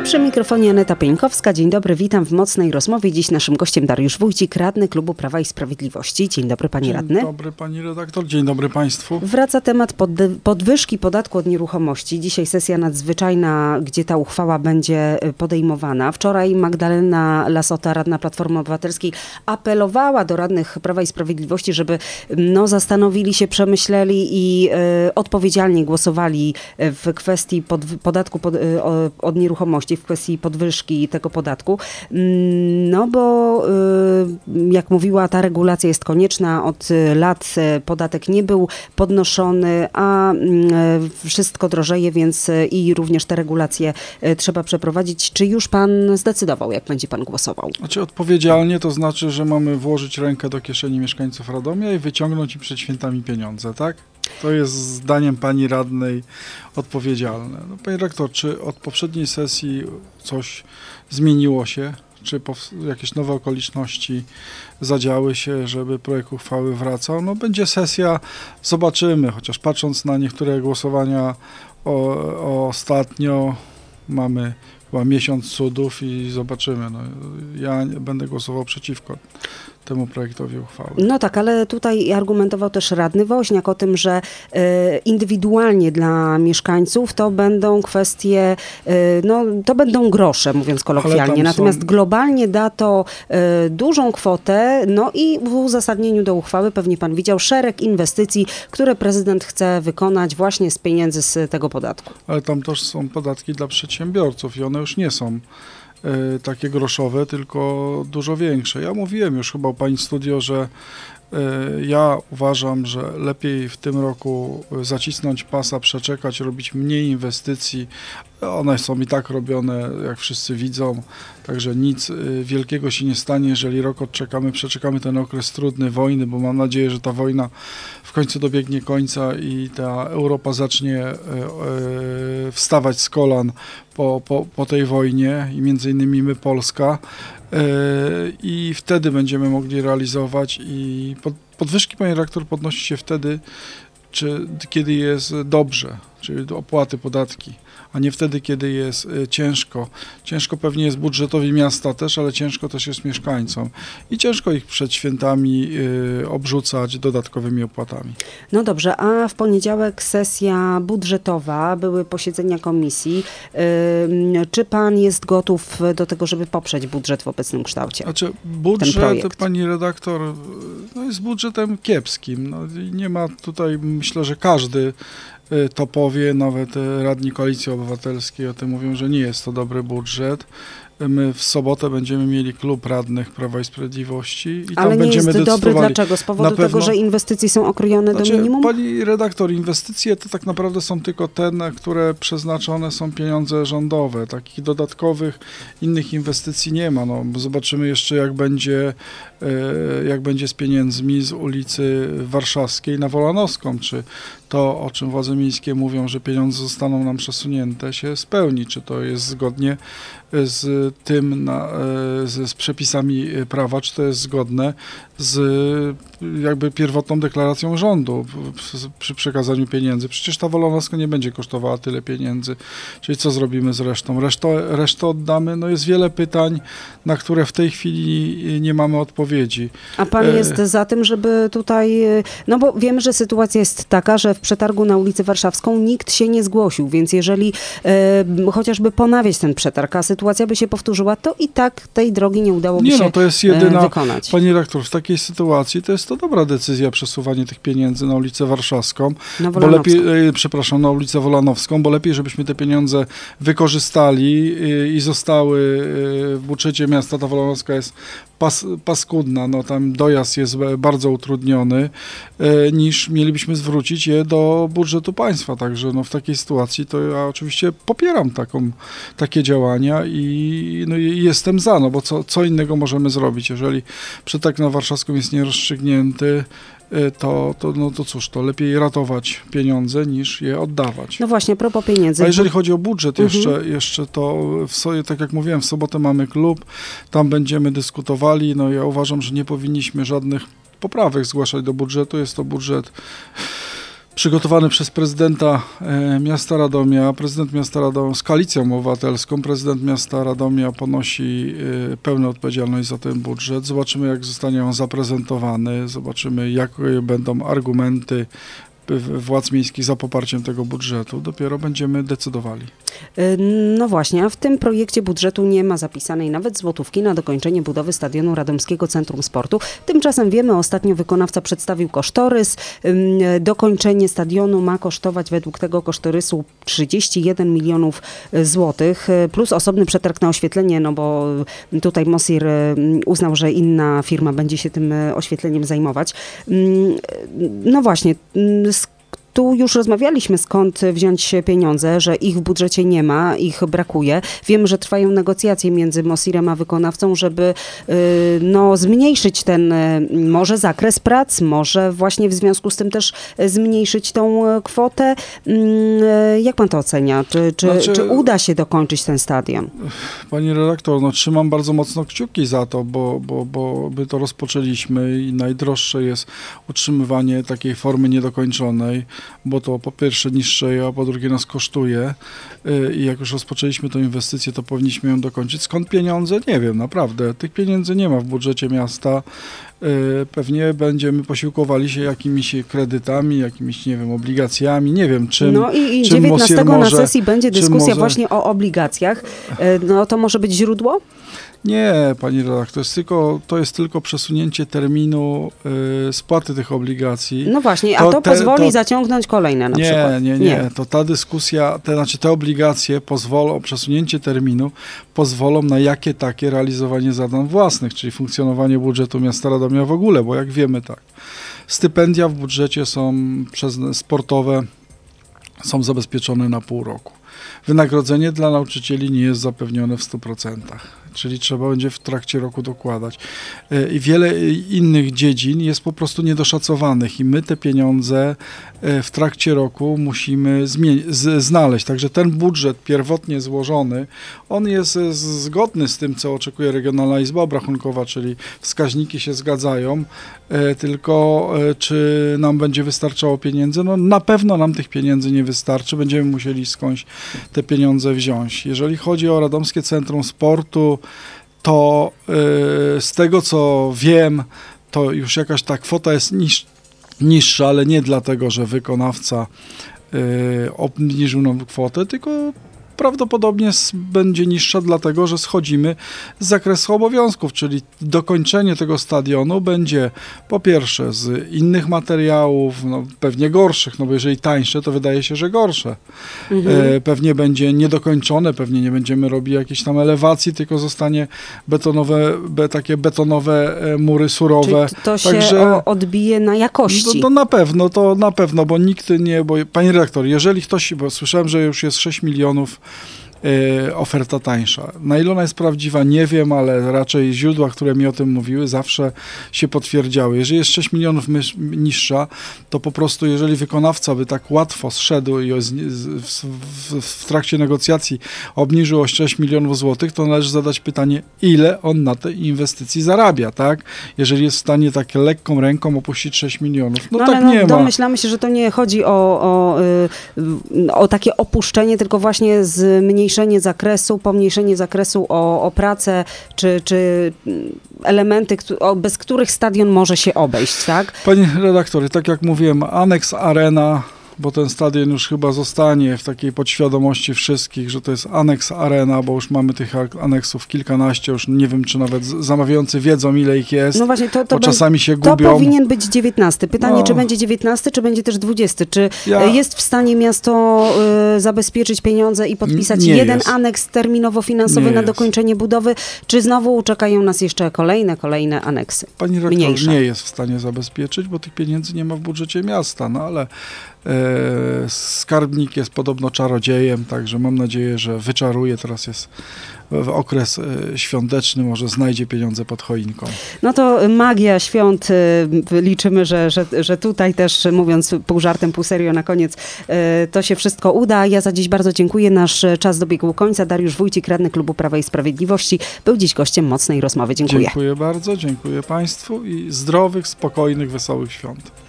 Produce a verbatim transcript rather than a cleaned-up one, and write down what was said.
Przy mikrofonie Aneta Pieńkowska. Dzień dobry, witam w Mocnej Rozmowie. Dziś naszym gościem Dariusz Wójcik, radny Klubu Prawa i Sprawiedliwości. Dzień dobry, panie Dzień radny. Dzień dobry, pani redaktor. Dzień dobry państwu. Wraca temat pod, podwyżki podatku od nieruchomości. Dzisiaj sesja nadzwyczajna, gdzie ta uchwała będzie podejmowana. Wczoraj Magdalena Lassota, radna Platformy Obywatelskiej, apelowała do radnych Prawa i Sprawiedliwości, żeby no, zastanowili się, przemyśleli i e, odpowiedzialnie głosowali w kwestii pod, podatku pod, e, od nieruchomości, w kwestii podwyżki tego podatku. No bo jak mówiła, ta regulacja jest konieczna. Od lat podatek nie był podnoszony, a wszystko drożeje, więc i również te regulacje trzeba przeprowadzić. Czy już pan zdecydował, jak będzie pan głosował? Znaczy odpowiedzialnie to znaczy, że mamy włożyć rękę do kieszeni mieszkańców Radomia i wyciągnąć im przed świętami pieniądze, tak? To jest zdaniem pani radnej odpowiedzialne. No, panie rektor, czy od poprzedniej sesji coś zmieniło się? Czy jakieś nowe okoliczności zadziały się, żeby projekt uchwały wracał? No będzie sesja, zobaczymy, chociaż patrząc na niektóre głosowania o, o ostatnio, mamy chyba miesiąc cudów i zobaczymy. No, ja będę głosował przeciwko temu projektowi uchwały. No tak, ale tutaj argumentował też radny Woźniak o tym, że e, indywidualnie dla mieszkańców to będą kwestie, e, no to będą grosze, mówiąc kolokwialnie. Natomiast są... globalnie da to e, dużą kwotę, no i w uzasadnieniu do uchwały pewnie pan widział szereg inwestycji, które prezydent chce wykonać właśnie z pieniędzy z tego podatku. Ale tam też są podatki dla przedsiębiorców i one już nie są takie groszowe, tylko dużo większe. Ja mówiłem już chyba u pani studio, że ja uważam, że lepiej w tym roku zacisnąć pasa, przeczekać, robić mniej inwestycji. One są i tak robione, jak wszyscy widzą, także nic wielkiego się nie stanie, jeżeli rok odczekamy, przeczekamy ten okres trudny wojny, bo mam nadzieję, że ta wojna w końcu dobiegnie końca i ta Europa zacznie wstawać z kolan po, po, po tej wojnie i między innymi my, Polska. I wtedy będziemy mogli realizować i pod, podwyżki, panie rektor, podnosi się wtedy, czy, kiedy jest dobrze, czyli opłaty, podatki, a nie wtedy, kiedy jest ciężko. Ciężko pewnie jest budżetowi miasta też, ale ciężko też jest mieszkańcom. I ciężko ich przed świętami y, obrzucać dodatkowymi opłatami. No dobrze, a w poniedziałek sesja budżetowa, były posiedzenia komisji. Y, czy pan jest gotów do tego, żeby poprzeć budżet w obecnym kształcie? Znaczy, budżet, pani redaktor, no jest budżetem kiepskim. No, nie ma tutaj, myślę, że każdy to powie, nawet radni Koalicji Obywatelskiej o tym mówią, że nie jest to dobry budżet. My w sobotę będziemy mieli klub radnych Prawa i Sprawiedliwości i Ale tam nie będziemy jest decydowali. dobry dlaczego? Z powodu pewno, tego, że inwestycje są okrojone znaczy, do minimum? Pani redaktor, inwestycje to tak naprawdę są tylko te, na które przeznaczone są pieniądze rządowe. Takich dodatkowych innych inwestycji nie ma. No, zobaczymy jeszcze, jak będzie, jak będzie z pieniędzmi z ulicy Warszawskiej na Wolanowską. Czy to, o czym władze miejskie mówią, że pieniądze zostaną nam przesunięte, się spełni. Czy to jest zgodnie z tym, na, z, z przepisami prawa, czy to jest zgodne z jakby pierwotną deklaracją rządu przy przekazaniu pieniędzy. Przecież ta Wolanowska nie będzie kosztowała tyle pieniędzy. Czyli co zrobimy z resztą? Resztę, resztę oddamy? No jest wiele pytań, na które w tej chwili nie mamy odpowiedzi. A pan jest e... za tym, żeby tutaj, no bo wiemy, że sytuacja jest taka, że w przetargu na ulicę Warszawską nikt się nie zgłosił, więc jeżeli e, chociażby ponawiać ten przetarg, a sytuacja by się powtórzyła, to i tak tej drogi nie udałoby nie, się no, to jest jedyna, wykonać. Pani redaktor, w takiej sytuacji to jest to dobra decyzja przesuwanie tych pieniędzy na ulicę Warszawską, bo lepiej, e, przepraszam, na ulicę Wolanowską, bo lepiej, żebyśmy te pieniądze wykorzystali e, i zostały e, w budżecie miasta. Ta Wolanowska jest pas, paskudna, no tam dojazd jest bardzo utrudniony, e, niż mielibyśmy zwrócić je do budżetu państwa. Także no, w takiej sytuacji to ja oczywiście popieram taką, takie działania i, no, i jestem za, no bo co, co innego możemy zrobić, jeżeli przetarg na Warszawską jest nierozstrzygnięty, to, to, no to cóż, to lepiej ratować pieniądze niż je oddawać. No właśnie, a propos pieniędzy. A jeżeli chodzi o budżet mhm. jeszcze, jeszcze to, w sobie, tak jak mówiłem, w sobotę mamy klub, tam będziemy dyskutowali, no ja uważam, że nie powinniśmy żadnych poprawek zgłaszać do budżetu, jest to budżet przygotowany przez prezydenta e, miasta Radomia. Prezydent miasta Radomia z Koalicją Obywatelską, prezydent miasta Radomia ponosi e, pełną odpowiedzialność za ten budżet. Zobaczymy, jak zostanie on zaprezentowany, zobaczymy, jakie będą argumenty władz miejskich za poparciem tego budżetu. Dopiero będziemy decydowali. No właśnie, a w tym projekcie budżetu nie ma zapisanej nawet złotówki na dokończenie budowy stadionu Radomskiego Centrum Sportu. Tymczasem wiemy, ostatnio wykonawca przedstawił kosztorys. Dokończenie stadionu ma kosztować według tego kosztorysu trzydzieści jeden milionów złotych, plus osobny przetarg na oświetlenie, no bo tutaj Mosir uznał, że inna firma będzie się tym oświetleniem zajmować. No właśnie, tu już rozmawialiśmy, skąd wziąć pieniądze, że ich w budżecie nie ma, ich brakuje. Wiemy, że trwają negocjacje między Mosirem a wykonawcą, żeby no, zmniejszyć ten może zakres prac, może właśnie w związku z tym też zmniejszyć tą kwotę. Jak pan to ocenia? Czy, czy, Znaczy, czy uda się dokończyć ten stadion? Pani redaktor, no trzymam bardzo mocno kciuki za to, bo, bo, bo my to rozpoczęliśmy i najdroższe jest utrzymywanie takiej formy niedokończonej, bo to po pierwsze niższe, a po drugie nas kosztuje i jak już rozpoczęliśmy tę inwestycję, to powinniśmy ją dokończyć. Skąd pieniądze? Nie wiem, naprawdę. Tych pieniędzy nie ma w budżecie miasta. Pewnie będziemy posiłkowali się jakimiś kredytami, jakimiś, nie wiem, obligacjami, nie wiem czym. No i, i czym dziewiętnastego może, na sesji będzie dyskusja może... właśnie o obligacjach. No to może być źródło? Nie, pani redaktor, to jest tylko, to jest tylko przesunięcie terminu y, spłaty tych obligacji. No właśnie, a to, to te, pozwoli to, zaciągnąć kolejne na nie, przykład. Nie, nie, nie. To ta dyskusja, te, znaczy te obligacje pozwolą, przesunięcie terminu pozwolą na jakie takie realizowanie zadań własnych, czyli funkcjonowanie budżetu miasta Radomia w ogóle, bo jak wiemy tak, stypendia w budżecie są przez sportowe są zabezpieczone na pół roku. Wynagrodzenie dla nauczycieli nie jest zapewnione w stu procentach. Czyli trzeba będzie w trakcie roku dokładać. I wiele innych dziedzin jest po prostu niedoszacowanych i my te pieniądze w trakcie roku musimy znaleźć. Także ten budżet pierwotnie złożony, on jest zgodny z tym, co oczekuje Regionalna Izba Obrachunkowa, czyli wskaźniki się zgadzają, tylko czy nam będzie wystarczało pieniędzy? No na pewno nam tych pieniędzy nie wystarczy, będziemy musieli skądś te pieniądze wziąć. Jeżeli chodzi o Radomskie Centrum Sportu, to yy, z tego co wiem, to już jakaś ta kwota jest niż, niższa, ale nie dlatego, że wykonawca yy, obniżył nam kwotę, tylko prawdopodobnie będzie niższa dlatego, że schodzimy z zakresu obowiązków, czyli dokończenie tego stadionu będzie po pierwsze z innych materiałów, no, pewnie gorszych, no bo jeżeli tańsze, to wydaje się, że gorsze. Mhm. E, pewnie będzie niedokończone, pewnie nie będziemy robić jakiejś tam elewacji, tylko zostanie betonowe, be, takie betonowe mury surowe. Czyli to się Także, odbije na jakości. No, to na pewno, to na pewno, bo nikt nie, bo pani redaktor, jeżeli ktoś, bo słyszałem, że już jest sześć milionów Yy, oferta tańsza. Na ile ona jest prawdziwa, nie wiem, ale raczej źródła, które mi o tym mówiły, zawsze się potwierdziały. Jeżeli jest sześć milionów mysz, niższa, to po prostu jeżeli wykonawca by tak łatwo zszedł i z, w, w, w trakcie negocjacji obniżył o sześć milionów złotych, to należy zadać pytanie, ile on na tej inwestycji zarabia, tak? Jeżeli jest w stanie tak lekką ręką opuścić sześć milionów. No, no tak no, nie ma. Domyślamy się, że to nie chodzi o, o, o, o takie opuszczenie, tylko właśnie zmniejszenie zakresu, pomniejszenie zakresu o, o pracę, czy, czy elementy, bez których stadion może się obejść, tak? Pani redaktor, tak jak mówiłem, aneks Arena, bo ten stadion już chyba zostanie w takiej podświadomości wszystkich, że to jest aneks Arena, bo już mamy tych aneksów kilkanaście, już nie wiem, czy nawet zamawiający wiedzą, ile ich jest, no właśnie, to, to bo czasami się to gubią. To powinien być dziewiętnasty. Pytanie, no. czy będzie dziewiętnasty, czy będzie też dwudziesty? Czy Ja... jest w stanie miasto y, zabezpieczyć pieniądze i podpisać nie jeden jest. aneks terminowo-finansowy nie na jest. dokończenie budowy, czy znowu czekają nas jeszcze kolejne, kolejne aneksy? Pani rektor mniejsze? Nie jest w stanie zabezpieczyć, bo tych pieniędzy nie ma w budżecie miasta, no ale e, skarbnik jest podobno czarodziejem, także mam nadzieję, że wyczaruje, teraz jest w okres e, świąteczny, może znajdzie pieniądze pod choinką. No to magia świąt, y, liczymy, że, że, że tutaj też, mówiąc pół żartem, pół serio na koniec, y, to się wszystko uda. Ja za dziś bardzo dziękuję. Nasz czas dobiegł końca. Dariusz Wójcik, radny Klubu Prawa i Sprawiedliwości, był dziś gościem Mocnej Rozmowy. Dziękuję. Dziękuję bardzo, dziękuję Państwu i zdrowych, spokojnych, wesołych świąt.